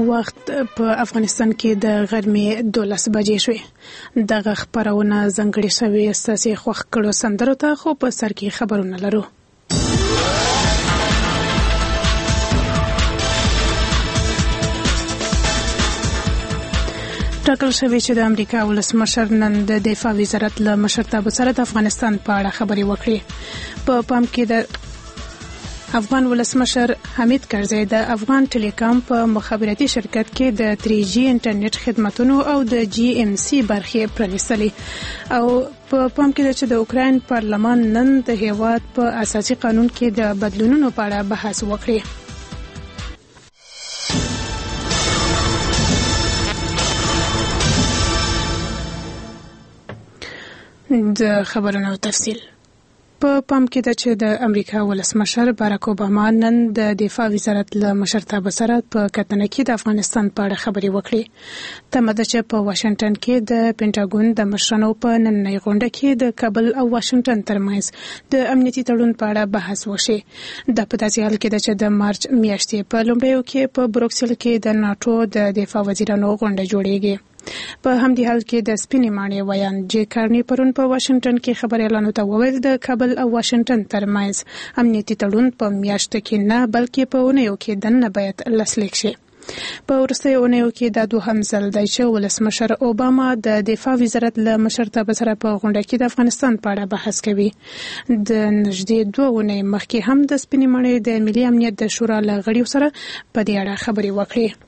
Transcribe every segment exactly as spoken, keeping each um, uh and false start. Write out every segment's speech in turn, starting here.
وخت په افغانستان کې د غرمې دولس بجې شوې. دغه خبرونه ځانګړې شوې اساسي خوښ کړو سندرو ته، خو په سر کې خبرونه لرو. ټاکل شوی چې د امریکا ولسمشر نن د دفاع وزارت له مشرتابه سره د افغانستان په اړه خبرې وکړي. په پام کې د افغان ولسمشر حمید کرزی د افغان ټیلیکام په مخابراتي شرکت کې د تری جی انټرنیټ خدماتونو او د جی ام سی برخې پرانیستلې، او په پام کې ده چې د اوکراین پارلمان نن د هیواد په اساسي قانون کې د بدلونونو په اړه بحث وکړي. د خبرونو تفصیل په پام کې ده چې د امریکا ولسمشر باراک اوباما نن د دفاع وزارت له مشرتابه سره په کتنه کې د افغانستان په اړه خبرې وکړي. تمه ده چې په واشنگټن کې د پینټاګون د مشرانو په نننۍ غونډه کې د کابل او واشنگټن ترمنځ د امنیتي تړون په اړه بحث وشي. د په داسې حال کې ده چې د مارچ میاشتې په لومړیو کې په بروکسل کې د ناتو د دفاع وزیرانو غونډه جوړیږي. په همدې حال کې د سپینې ماڼۍ ویان جې کارني پرون په واشنگټن کې خبريالانو ته وویل د کابل او واشنگټن ترمنځ امنیتي تړون په میاشت کې نه بلکې په اونیو کې دننه باید لاسلیک شي. په وروستیو اونیو کې دا دوهم ځل دی چې ولسمشر اوباما د دفاع وزارت له مشرتابه سره په غونډه کې د افغانستان په اړه بحث کوي. د نږدې دوه اونۍ مخکې هم د سپینې ماڼۍ د ملي امنیت د شورا له غړیو سره په دې اړه خبرې وکړې.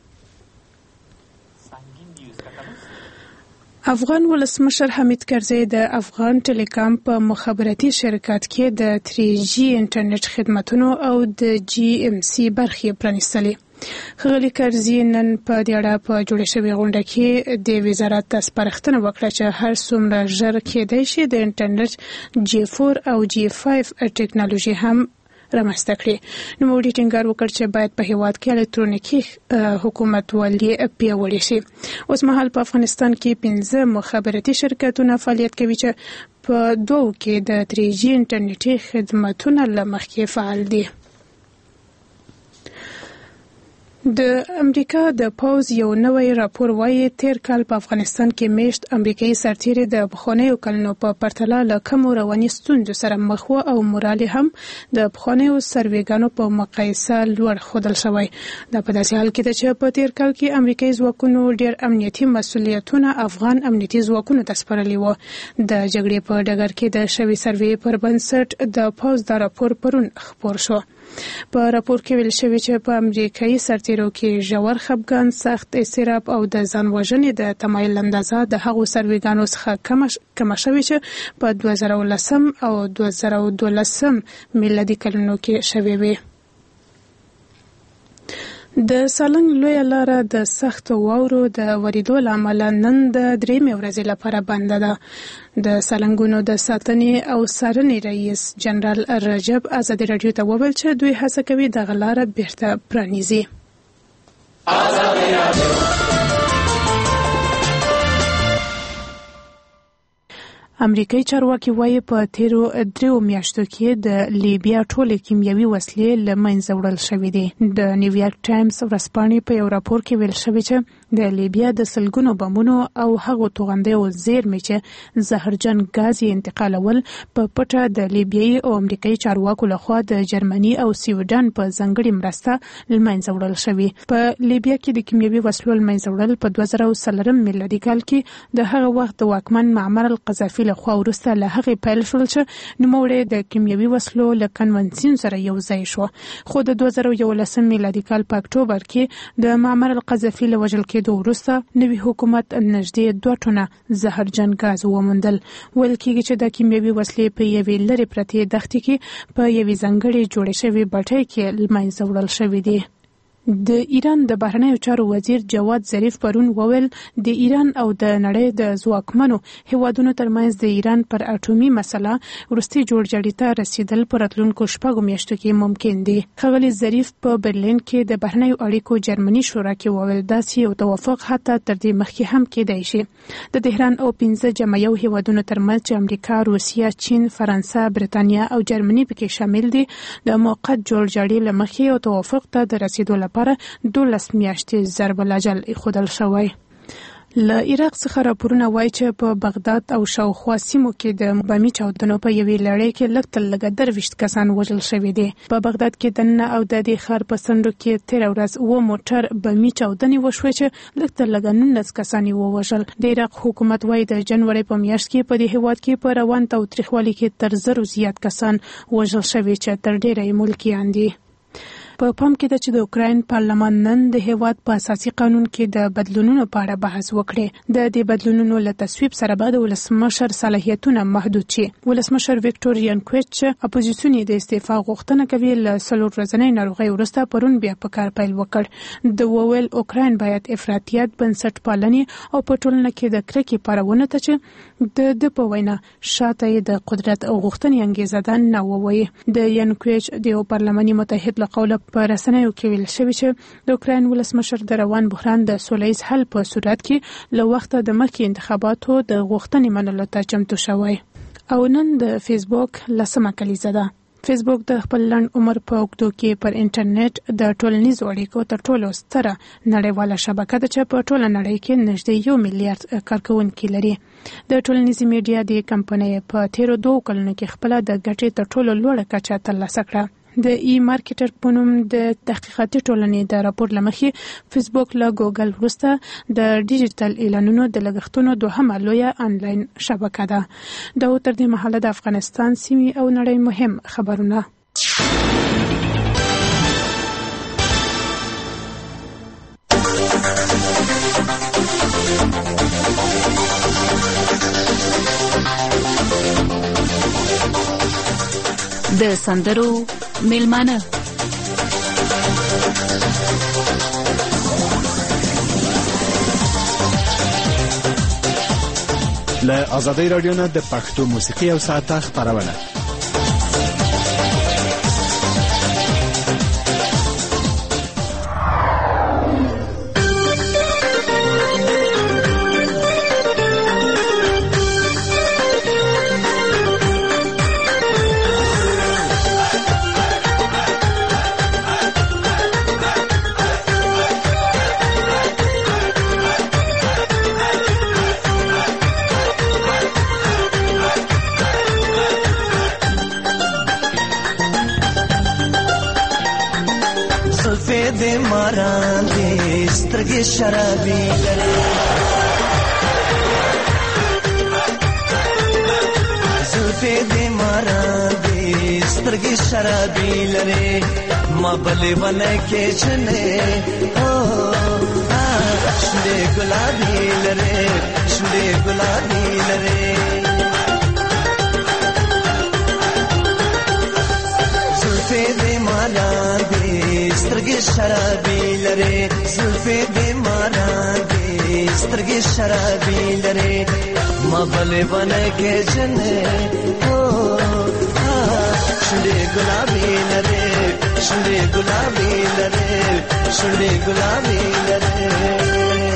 افغان ولسمشر حمید کرزی د افغان ټیلیکام په مخابراتي شرکت کې د تری جی انټرنیټ خدماتونو او د جی ام سی برخې پرانیستلې. ښاغلي کرزي نن په دې اړه په جوړه شوې غونډه کې د وزارت ته سپارښتنه وکړه چې هر څومره ژر کېدای شي د انټرنیټ جی فور او جی فایف ټیکنالوژي هم رامنځته کړي. نوموړي ټینګار وکړ چې باید په هیواد کې الکترونیکي حکومتولي پیاوړې شي. اوس مهال په افغانستان کې پنځه مخابراتي شرکتونه فعالیت کوي چې په دوو کې د تری جی انټرنیټي خدماتونه له مخکې فعال دي. د امریکا د پوز یو نوی راپور وایي تیر کال په افغانستان کې میشت امریکایي سرتیري د پخوانیو کلونو په پرتله له کمو رواني ستونزو سره مخ وو او مورال هم د پخوانیو سروېګانو په مقایسه لوړ ښودل شوی. دا په داسې حال کې ده چې په تیر کال کې امریکایي ځواکونو ډېر امنیتي مسؤلیتونه افغان امنیتي ځواکونو ته سپارلي وو. د جګړې په ډګر کې د شوي سروې پر بنسټ د پوز دا راپور پرون خپور شو. په راپور کې ویل شوی چې په امریکایي سرتیرو کې ژور خپګان، سخت اضطراب او د ځان وژنې د تمایل اندازه د هغو سروېګانو څخه کمه شوې چې په دوه زره لسم او دوه زره دولسم میلادي کلونو کې شوې وې. د سالنګ لویه لاره د سختو واورو د ورېدو له امله نن د درېیمې ورځې لپاره بنده ده. د سالنګونو د ساتنې او څارنې رئیس جنرال رجب ازادي راډیو ته وویل چې دوی هڅه کوي دغه لاره بیرته پرانیزي. امریکایي چارواکي وایي په تیرو دریو میاشتو کې د لیبیا ټولې کیمیاوي وسلې له منځه وړل شوې دي. د نیویارک ټایمز ورځپاڼې په یو راپور کې ویل شوی چې د لیبیا د سلګونو بمونو او هغو توغندیو زیرمې چې زهرجن ګاز یې انتقالول په پټه د لیبیایي او امریکایي چارواکو لخوا د جرمني او سویډن په ځانګړې مرسته له منځه وړل شوي. په لیبیا کې د کیمیاوي وسلو له منځه وړل په دوه زره څلورم میلادي کال کې د هغه وخت د واکمن معمر القذافي لخوا وروسته له هغې پیل شول چې نوموړی د کیمیاوي وسلو له کنونسیون سره یو ځای شو. خو د دوه زره یولسم میلادي کال په اکتوبر کې د معمر القذافي له وژل کېدو وروسته نوي حکومت نږدې دوه ټنه زهرجن ګاز وموندل. ویل کېږي چې د کیمیاوي وسلې په یوې لرې پرتې دښتې کې په یوې ځانګړې جوړې شوې بټۍ کې له منځه وړل شوي دي. د ایران د بهرنیو چارو وزیر جواد ظریف پرون وویل د ایران او د نړۍ د ځواکمنو هیوادونو ترمنځ د ایران پر اټومي مسله وروستي جوړجاړي ته رسیدل په راتلونکو شپږو میاشتو کې ممکن دي. ښاغلي ظریف په برلین کې د بهرنیو اړیکو جرمني شورا کې وویل داسې یو توافق حتی تر دې مخکې هم کېدای شي. د تهران او پنځه جمعیو هیوادونو ترمنځ چې امریکا، روسیه، چین، فرانسه، برتانیا او جرمني پکې شامل دي د موقت جوړجاړي له مخې یو توافق ته د رسیدو لپاره لپاره دولس میاشتې ضرب الاجل ایښودل شوی. له عراق څخه راپورونه وایي چې په بغداد او شاوخوا سیمو کې د بمي چاودنو په یوې لړۍ کې لږ تر لږه درویشت کسان وژل شوي دي. په بغداد کې دننه او د دې ښار په څنډو کې تېره ورځ اووه موټر بمي چاودنې وشوې چې لږ تر لږه نولس کسان یې ووژل. د عراق حکومت وایي د جنوري په میاشت کې په دې هېواد کې په روان تاوتریخوالي کې تر زرو زیات کسان وژل شوي چې تر ډېره یې ملکیان دي. په پام کې ده چې د اوکراین پارلمان نن د هیواد په اساسي قانون کې د بدلونونو په اړه بحث وکړي. د دې بدلونونو له تصویب سره به د ولسمشر صلاحیتونه محدود شي. ولسمشر ویکټور ینوکویچ اپوزیسیون د استعفا غوښتنه کوي. له څلور ورځنۍ ناروغۍ وروسته پرون بیا په کار پیل وکړ. د وویل اوکراین باید افراطیت، بنسټ پالنې او په ټولنه کې د کرکې پارونه ته چې د د په وینا شاته یې د قدرت او غوښتنې انګیزه ده نه ووایي. د ینوکویچ د یو پارلماني متحد له قوله په رسنیو کې ویل شوی چې د اوکراین ولسمشر د روان بحران د سولیز حل په صورت کې له وخته د مخکې انتخاباتو د غوښتنې منلو ته چمتو شوی. او نن د فیسبوک لسمه کلیزه ده. فیسبوک د خپل لنډ عمر په اوږدو کې پر انټرنیټ د ټولنیزو اړیکو تر ټولو ستره نړیواله شبکه ده چې په ټوله نړۍ کې نږدې یو میلیارډ کارکوونکي لري. د ټولنیزې میډیا د کمپنۍ په تیرو دوه کلونو کې خپله د ګټې تر ټولو لوړه کچه ترلاسه کړه. د ای مارکیټر په نوم د تحقیقاتي ټولنې د راپور له مخې فیسبوک له ګوګل وروسته د ډیجیټل اعلانونو د لګښتونو دوهمه لویه آنلاین شبکه ده. دا تر دې مهاله د افغانستان سیمې او نړۍ مهم خبرونه. د سندرو میلمانه له آزادۍ رادیو نه د پښتو موسیقي او ساعته خپرونه. شرابي لري زلفي دي مارا دي سترګي شرابي لري ما بلې ونه کې چنه او شنه ګلابي لري شنه ګلابي لري زلفي دي مارا دي سترګي شرابي لري زلفي دي مارا دي سترګي شرابي لري ما بلې ونه کې جنې او شنه ګلابي لري شنه ګلابي لري شنه ګلابي لري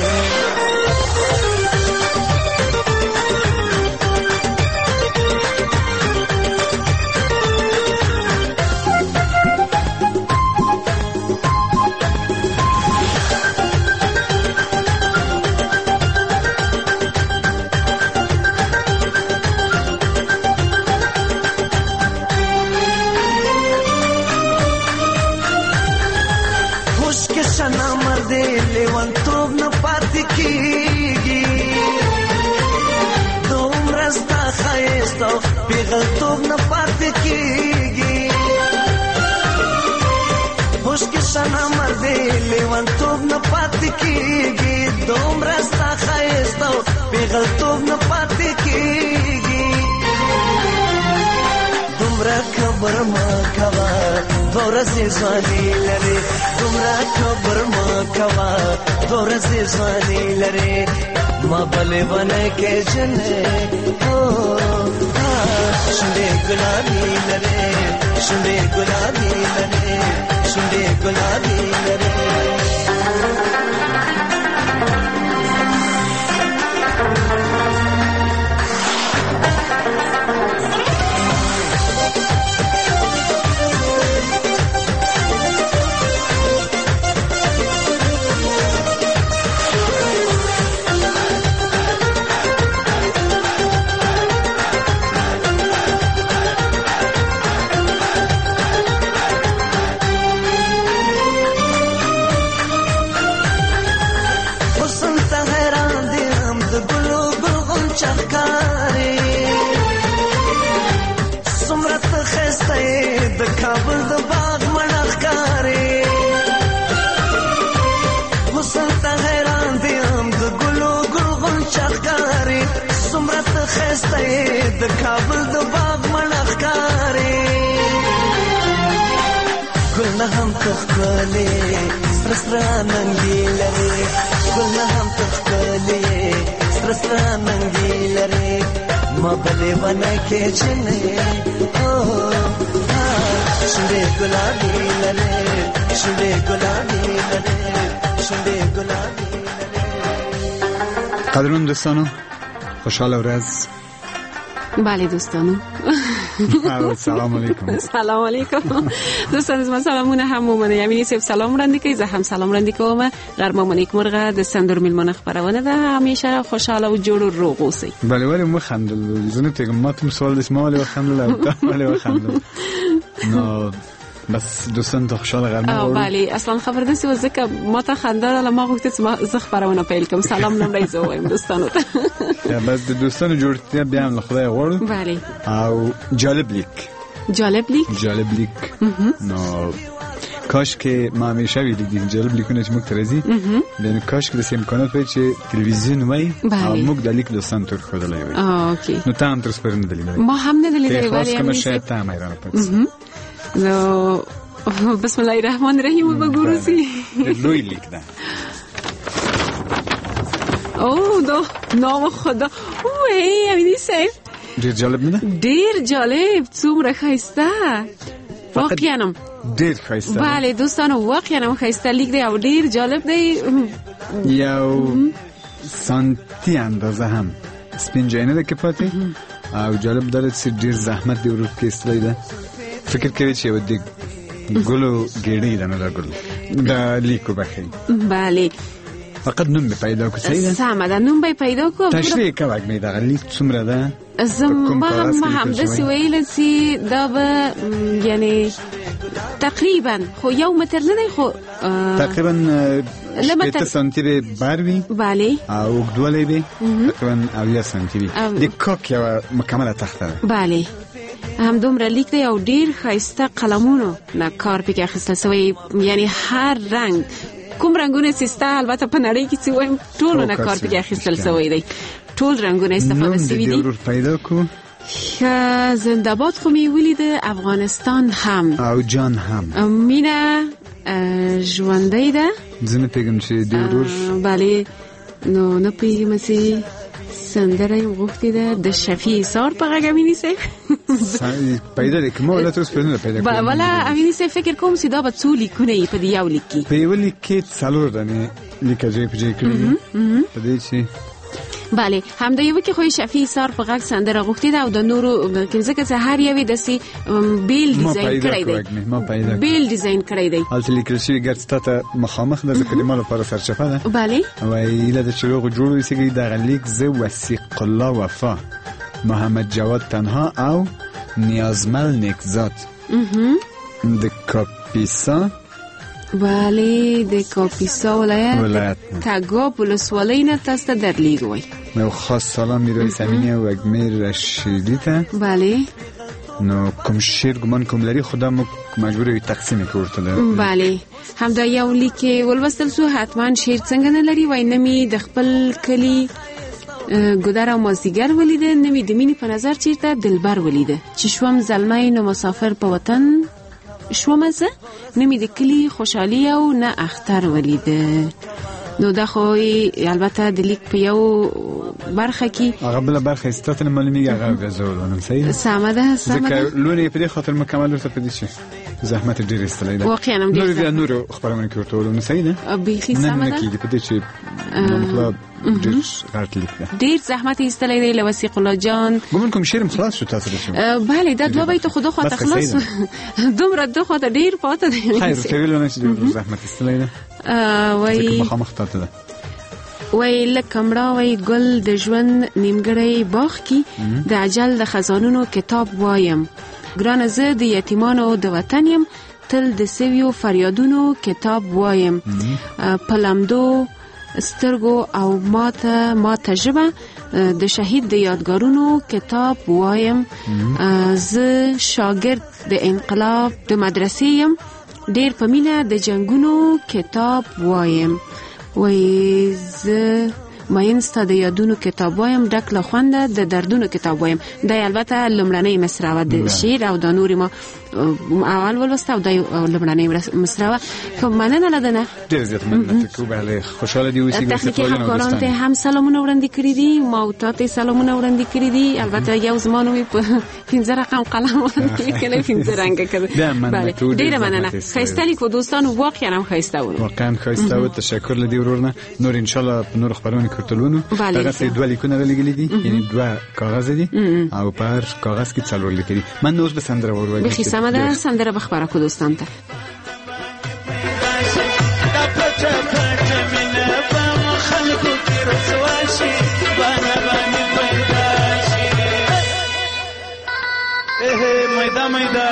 غلطوب نه پاتې کېږي خوش کې شنه مرده لیوانتوب نه پاتې کېږي دومره ستا ښایست او بې غلطوب نه پاتې کېږي دومره کبر مه کوه دوه ورځې ځواني لرې دومره کبر مه کوه دوه ورځې ځواني لرې ما بلې ونه کې جنې شنه ګلابي لري شنه ګلابي لري شنه ګلابي لري کابل د باغ مړخکارې حسن ته حیران دي هم د ګلو ګل غنچخکارې څومره ته ښایسته یې د کابل د باغ مړخکارې ګل نه هم ته ښکلې سره سره ننګې لرې ګل نه هم ته ښکلې سره سره ننګې لرې ما بلې ونه کې چې نه یې شونډې ګلابي لرې شونډې ګلابي لرې شونډې ګلابي لرې. قدرمن دوستانو خوشحال ورځ. بله دوستانو سلام علیکم. سلام علیکم دوستان، از من سلامونه هم مومنه یمینی سیب سلام رندی که زه هم سلام رندی که اومه غرما نیک مرغه د سندر میلمانه خبرونه ده همیشه خوشحال و جور و روغ اوسی. بله ولی مخندل زنه تیگم ما تم سوال دست ما ولی بخندل اوتا ولی بخندل نه بس دوستان تا خوشحال غرما او بله اصلا خبر دستی و زکه ما تا خندال ما گفتید ما زخ خبرونه پیل کم سلام نمره زوایم دوستانو یا بس دوستان جورتیا بیام لخدای غور. بله او جالب لیک جالب لیک جالب لیک نو کاش که ما همیشه ویدیم جالب لیکونه چې موږ ترازی یعنی کاش که داسې امکانات وای چې تلویزیون وای او موږ د لیک دوستان تر خودلای وای. اوکی نو تا هم تر سپرن دلی ما هم نه دلی ولی خلاص کوم شاید تا هم ایران پاتې. نو بسم الله الرحمن الرحیم بگوروسی لوی لیک ده. اوه دو نام خدا اوه امیدی سیف ډیر جالب نه ده؟ ډیر جالب څومره ښایسته واقعا ډیر ښایسته. بله دوستانو واقعا ښایسته لیک دی او ډیر جالب دی. یو سانتی اندازه هم سپین جای نه ده که پاتې او جالب داره چې ډیر زحمت دی ورو کې استلی ده. فکر کوي چې یو د ګلو ګېډۍ ده نو دا ګل دا لیکو بخی. بله فقط نوم به پیدا کو صحیح ده؟ سمه ده نوم به پیدا کو. تشریح کوه می دا لیک څومره ده؟ زما هم هم داسې ویل چې دا به یعنی تقریبا خو یو متر نه دی خو تقریبا شپږ سانتی به بر وي. بله او اوږدوالی به تقریبا اویا سانتی وي. د کاک یوه مکمله تخته ده. بله هم دومره لیک دی او ډیر ښایسته قلمونو نه کار پکې اخیستل سوی یعنی هر رنگ کوم رنگونه سیسته البته په نړۍ کې چې وایم ټول نه کار پکې اخیستل سوی دی ټول رنگونه استفاده سوی دي. نوم دې پیدا کو زنده باد خو می ولید افغانستان هم او جان هم مینه ژوندۍ ده. زه نه پوهېږم چې دې ورور بله نو نه پوهېږم چې سندره یې غوښتې ده د شفیع سار په غږ امیني صاحب پیدا دی که ما ولا تر سپرنه پیدا کړم ولا امیني صاحب فکر کوم چې دا به څو لیکونه یې په دې یو لیک کې په یو لیک کې څلور دانې لیکه ځای په ځای کړي دي په دې چې بله هم د یو کې خو شفیع سار په غږ سندره غوښتې ده او د نورو ځکه چې هر یوې داسې بیل ډیزاین کړی دی ما پیدا بیل ډیزاین کړی دی. هلته لیکل شوي ګرد ستا ته مخامخ ده ځکه د ما لپاره سرچپه ده. بله وایي هیله ده چې روغ جوړ اوسېږي. دغه لیک زه وثیق الله وفا محمد جواد تنها او نیازمل نیکزاد د کاپیسا بله د کاپیسا ولایت تګاب ولسوالۍ نه تاسو ته درلیږي. نو خاص سلام میرویس امینی او اگمیر رشیدی ته. بله نو کوم شیر ګمان کوم لري خدا مو مجبور یو تقسیم کوړته ده. بله هم دا یو لیک ولوستل سو حتمان شیر څنګه نه لري وای نمی د خپل کلی ګودر او مازیګر ولیده نمی د مینې په نظر چیرته دلبر ولیده چې شوم زلمه نو مسافر په وطن شوم زه نمی د کلی خوشحالی او نه اختر ولیده. نو دا خو البته د لیک په یو برخه کې هغه بل برخه استاتنه معلومیږي هغه غزولونه صحیح سمه ده سمه ده ځکه لونه په دې خاطر مکمل ورته پدې شي زحمت ډیر استلای ده واقعا هم ډیر نور نور خبرونه کې ورته ولونه صحیح ده بيخي سمه ده نه کې پدې چې مطلب ډیر غلط لیک ده ډیر زحمت استلای دی لوثیق الله جان ګومن کوم شیر خلاص شو تاسو شو بله دا دوه بیت خدا خاطر خلاص دومره دوه خاطر ډیر پاته دی خیر کوي چې زحمت استلای ده وای مخامخ تاته ده وای لکمړه وای ګل د ژوند نیمګړی باغ کی د اجل د خزانونو کتاب وایم ګرانه زه د یتیمانو د وطن یم تل د سویو فریادونو کتاب وایم پلمدو سترګو او ماته ماته ژبه د شهید د یادګارونو کتاب وایم. زه شاګرد د انقلاب د مدرسې یم، ډیر په مینه د جنگونو کتاب وایم. وای زه ماین ستا د یادونو کتاب وایم، ډک له خونده د دردونو کتاب وایم. دا البته لمړنۍ مصرع د شعر او د نور ما اول ولوسته او د لمړنۍ مصرع. خب مننه لدنه ډیر زیات مننه ته بله خوشاله دی اوسې تخنیکی همکاران ته هم سلامونه وړاندې کړی دي، ما ته سلامونه وړاندې کړی دي. البته یو زمانو په پنځه رقم قلم باندې کله پنځه رنگ کړ. بله ډیر مننه. خسته لیکو دوستانو، واقعا هم خسته و، واقعا خسته و. تشکر لدی ورونه. نور ان شاء الله په نور خبرونه کړتلونو. هغه څه دوه لیکونه لګلې دي، یعنی دوه کاغذ دي او پر کاغذ کې څلور لیکلي. من نوز به سندره وروي. بخي سمده سندره بخبره کو دوستان ته. मैदा मैदा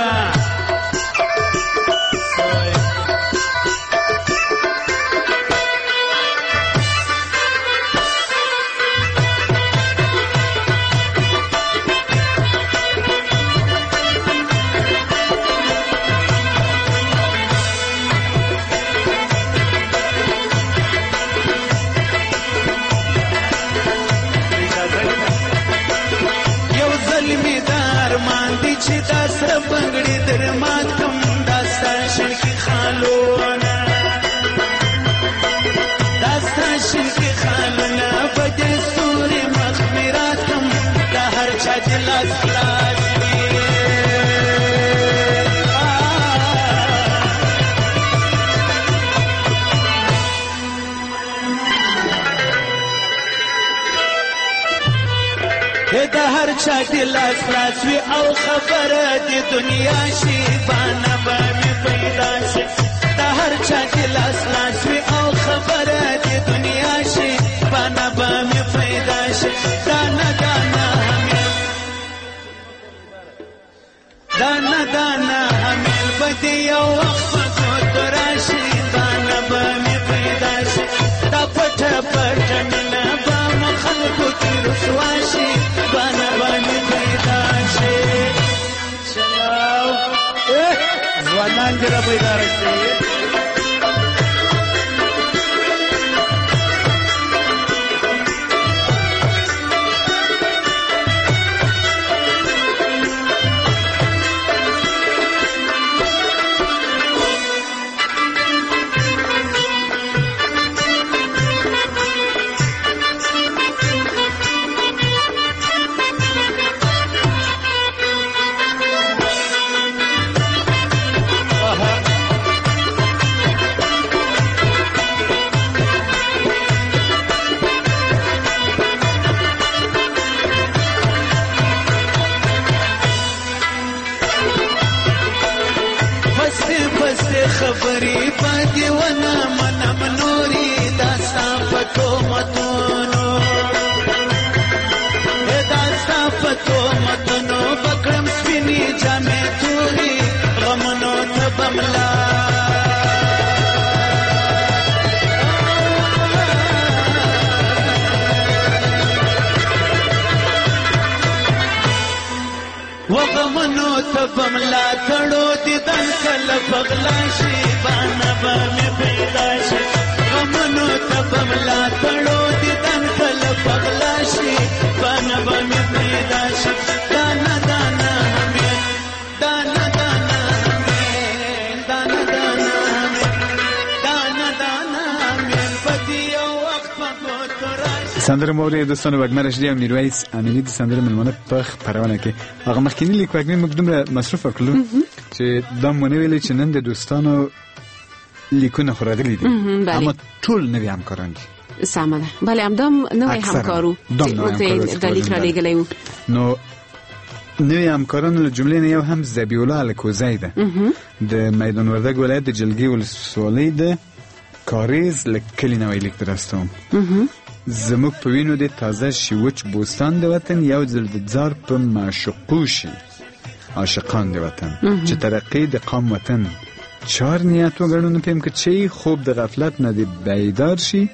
د هر چا د لاس لاس وي او خبره د دنیا شي باندې به مې پیدا شي. د هر چا د لاس لاس وي او خبره د دنیا شي باندې به مې پیدا شي. دانا دانا حمیل دانا دانا حمیل به یو وخت په راشي باندې به مې پیدا شي. دا پټه پټه مینه به مخلکو کې رسوا شي باندې باندې پیدا شي. چلاو ځوانان دې را پیدا شي. خبرې پاتې ونه منم نورې داستا په تهمتونو داستا په تهمتونو بکړم سپینې جامې تورې غمونو ته بملا وغمونو ته بملا تړو دي دن کله پغلا شي باندې به مې پیدا شي. غمونو ته بملا تړو دي دن کله پغلا شي باندې به مې پیدا شي. دانا دانا حمیل دانا دانا حمیل دانا دانا حمیل دانا دانا حمیل پدې یو وخت په ګوتو راشي. سندره موري دوستانو وګمر شدی او میرویس امینی د سندره ملمنه په خبرونه کې هغه مخکینی لیک وګمې مقدمه مصرف کړلو چې دا مونږ ویلې چې نن د دوستانو لیکونه خورغلي دي اما ټول نوی همکاران دي. سمه ده. بله همدام نوی همکارو چې د لیک را لګلې نو نوی همکارانو له جملې نه یو هم ذبیح الله الکوزی ده د میدان وردګ ولایت د جلگی ولسوالۍ د کاریز لکلی نوی لیک درستم. زموږ په وینو د تازه شوچ بوستان د وطن یو ځل د ځار په معشوقو شي عاشقان د وطن چې ترقی د قام وطن چار نیت وګړو پم کې چې خوب د غفلت نه دی بیدار شي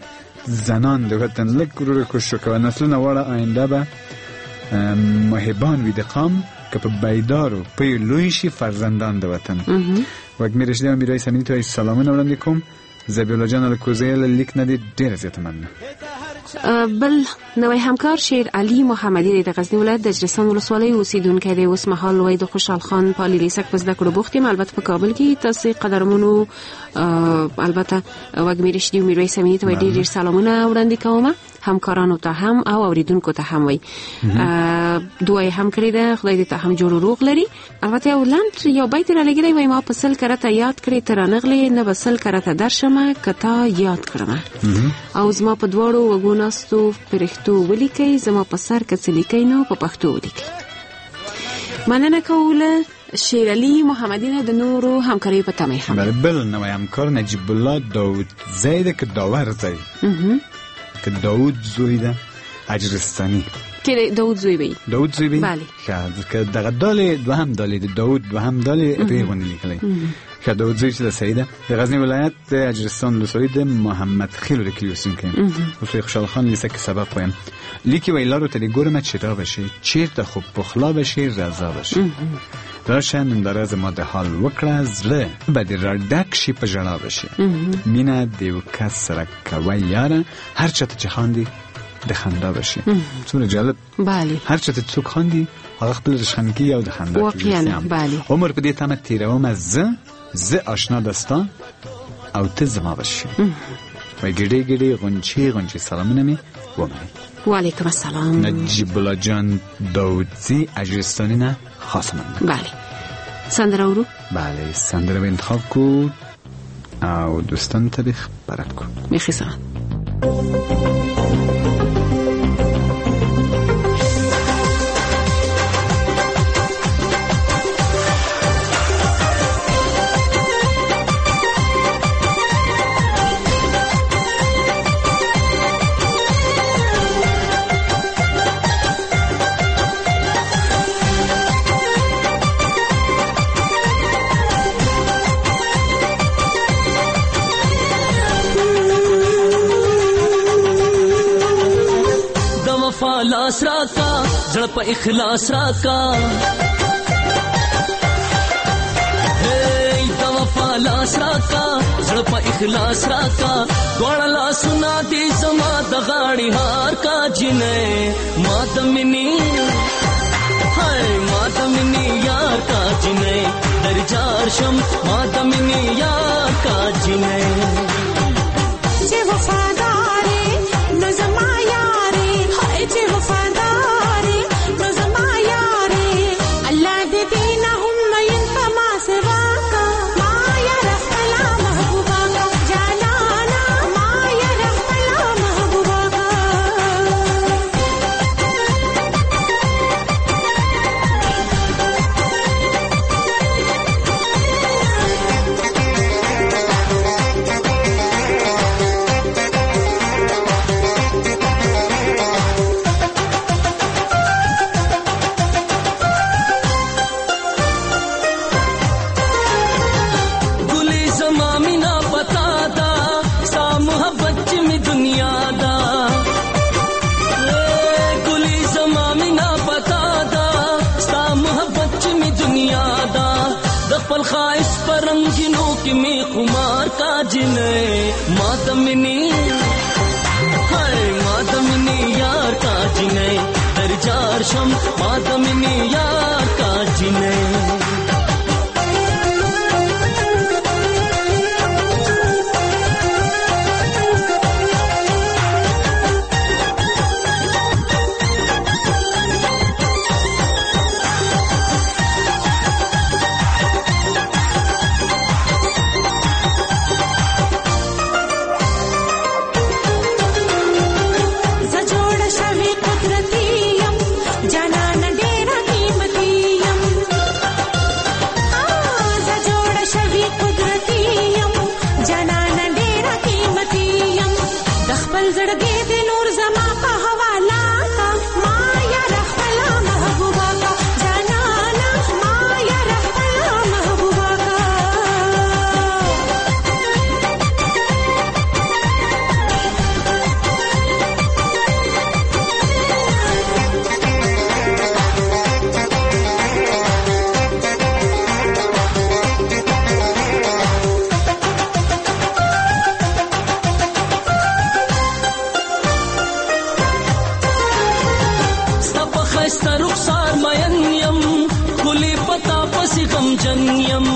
زنان د وطن لک ورو کوشش کوي نسلونه وړه آینده به محبان وي د قام که په بیدارو په لوی شي فرزندان د وطن. وګمې رشیده او میرای سمینی ته سلامونه وړاندې کوم. زبیولا جان الکوزی له لیک نه دي ډېره زیاته مننه. بل نوی همکار شیر علي محمدي د غزنی ولایت د اجرستان ولسوالۍ اوسیدونکی دی. اوس مهال وای د خوشحال خان پالیلیسک په زده کړو بوخت یم. البته په کابل کې تاسو قدرمنو البته وګمې رشیده او میرای سمینی ته ډېر ډېر سلامونه وړاندې کوم. همکارانو ته هم او اوریدونکو ته هم وای دوی هم کړی ده. خدای دې ته هم جوړ روغ لري. البته یو لاند یو بیت را لګیلی وای ما په سل کرته یاد کړی تر نغلی نه بسل کرته درشمه کتا یاد کړم او زما په دواړو وګوناستو پرښتو ولیکي زما په سر کې لیکي نو په پښتو ولیکي. مننه کوله شیر علي محمدي نه د نورو همکاري په تمه هم. بل نو همکار نجیب الله داوود زید که داور زید که داوود زوی ده اجرستانی که داوود زوی بی داوود زوی بی بله که دغه دال دو هم دالی داوود دو هم دالی ریغونی لیکلی که داوود زوی چې د سیده د غزنی ولایت د اجرستان ولسوالۍ د محمد خیل د کلیوسونکی اوس خوشحال خان لیسه که سبق وایم لیکي ویلارو ته ګورم چې را بشي چیرته خو پخلا بشي رضا بشي راشه ننداره ما د حال وکړه زړه به دې را ډک شي په ژړا بشي مینه د یو کس سره کوه یاره هر چاته چې خاندي د خندا بشي. څومره جالب. بله هر چاته څوک خاندي هغه خپل رشخندګي او د خندا واقعا. بله عمر په دې تمه تیروم از زه زه آشنا دستا او ته زما بشي و ګډې ګډې غونچې غونچې سلامونه مې ومنئ. وعلیکم السلام. نجیب الله جان داودزی اجرستانی نه خاص من. بله سندره ورو. بله سندره به انتخاب کو او دوستان ته بخبرت کو. میخیسان لاس راکا زړه په اخلاص راکا هی دا وفا لاس راکا زړه په اخلاص راکا دوړ لاسونه دې زما د غاړي هار کا جنې ما د منی هاي ما د منی یار کا جنې درجار شم ما د منی یار کا جنې چې وفادارې نو زما یارې هاي چې وفادارې نو زما یارې الله دې دینه هم مې ما سوا کا ما یا رحملا محبوبا جانانا ما یا رحملا محبوبا خواہش پر رنگینوں کی می خمار کا جنے ماتمنی ہائے ماتمنی یار کا جنے درجار شم ماتمنی یار کا جنے جانا نہ ڈیرا قیمتی جنیم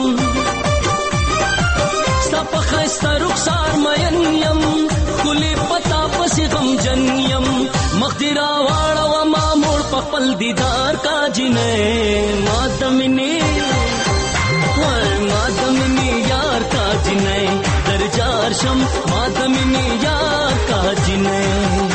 ستا په ښایسته رخسار مین یم ښکلې پتا پسې غمجن یم مخ دې راواړوه ما موړ په خپل دیدار کا جینۍ ما د مینې وای ما د مینې یار کا جینۍ درجار شم ما د مینې یار کا جینۍ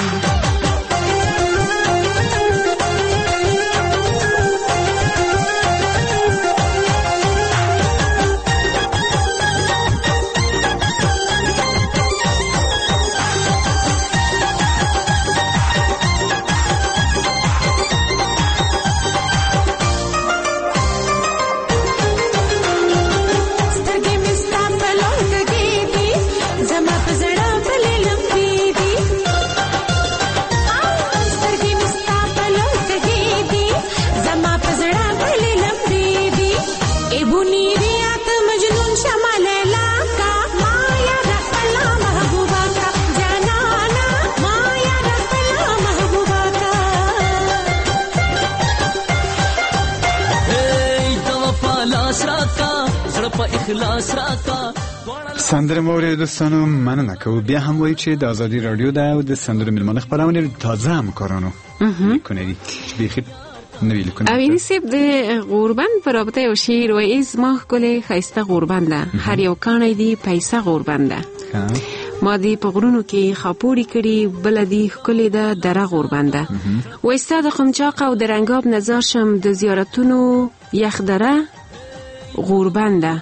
سندره مورد دوستانو مننه که بیا هم وایي چې د آزادی رادیو ده او د سندره میلمانه خپرونه تازه همکارانو میکنه بیخی نوی لیکنه اوینی سیب د غوربند په رابطه یو شعر وایي زما ښکلې ښایسته غوربند ده هر یو کاڼی دی پیسه غوربند ده ما دی په غرونو کې خاپوړي کړي بل دی ښکلې ده دره غوربند ده وایي ستا د قمچاق او د رنګاب نظر شم د زیارتونو یخ دره غوربند ده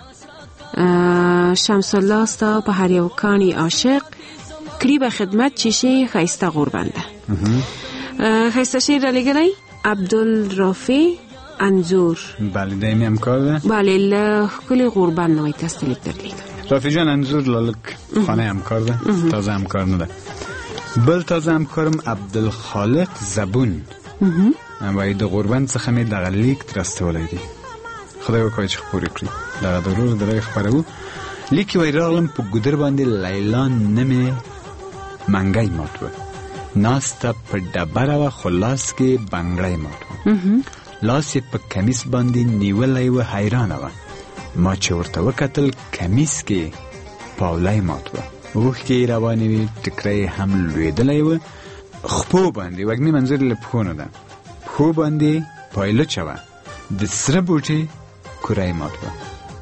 شمس الله ستا په هر یو کاڼي عاشق کړي به خدمت چې شي ښایسته غوربند ده ښایسته شعر را لګلی عبدالرافع انځور بله دایمي همکار ده بله له ښکلې غوربند نه وایي تاسو ته لیک درلیږم رافع جان انځور لالک خانه همکار ده تازه همکار نه ده بل تازه همکارم عبدالخالق زبون وایي د غوربند څخه مې دغه لیک ترستولی دی خدای وکړي چې خپورې کړي دغه ضرور دغه خپرو لیکي وایي راغلم په ګودر باندې لیلا نمې منګی مات وه ناسته په ډبره وه خو لاس کې بنګړی مات وه لاس یې په کمیس باندې نیولی وه حیرانه وه ما چې ورته وکتل کمیس کې پاولی مات وه اوښکې یې روانې وې ټکری هم لوېدلی وه خپو باندې وږمې منظور له پښو نه ده پښو باندې پایلوچه وه د سره بوټي کورای مات وه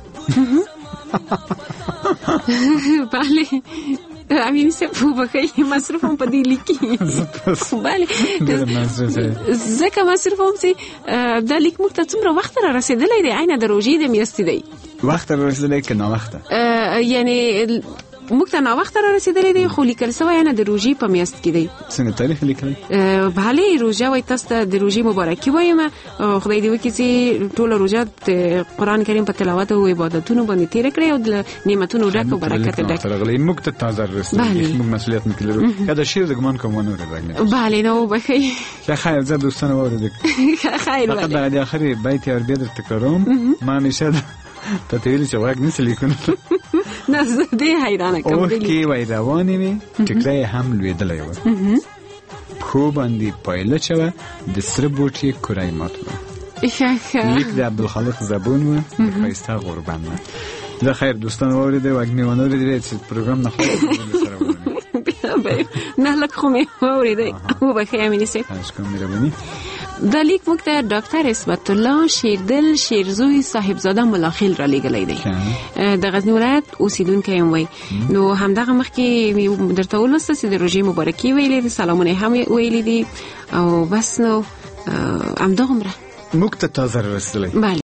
بله امینی صاحب وبخښئ مصروف هم په دې لیک کې بله ځکه مصروف هم چې دا لیک موږ ته څومره وخت را رسېدلی دی عینه د روژې د میاشتې دی وخت را رسېدلی که ناوخته یعنې موږ ته ناوخته را رسېدلی دی خو لیکل سوی نه د روژې په میاشت کې دی څنګه تاریخ لیکلی بله روژه وایي تاسو ته د روژې مبارکي وایم خدای دې وکړي چې ټوله روژه د قرآن کریم په تلاوت او عبادتونو باندې تېره کړې او د نعمتونو ډک او برکت ډک موږ ته تازه رسېدلی موږ مسؤلیت نه لرو که دا شعر د ګمان کوم ونه اورېدلی بله نو وبخئ ښه خیر زه دوستانو واورېدل خیر فقط دغه د آخرې بیت یې بیا در تکراروم ما همیشه تا ته ویلي چې غوږ نیسه لیکونه نه زه دې حیرانه کوم اوښکې وایي روانې وې ټکری هم لوېدلی وه پښو باندې پایلوچه وه د سره بوټ یې کوری مات وه لیک د عبدالخالق زبون وه د ښایسته غوربند نه زه خیر دوستان واورېدی وږمې ونه اورېدی چې پروګرام نه خلاص نه لږ خو مې واورېدی وبخئ امیني صاحب اشکال مهرباني دا لیک موږ ته ډاکټر عصمت الله شیردل شیرزوی صاحبزاده ملاخیل را لېږلی دی د غزني ولایت اوسېدونکی هم وایي نو همدغه مخکې مې درته ولوسته چې د روژې مبارکي ویلې دي سلامونه هم ویلي دي او بس نو همدغومره موږ ته تازه رسېدلی بله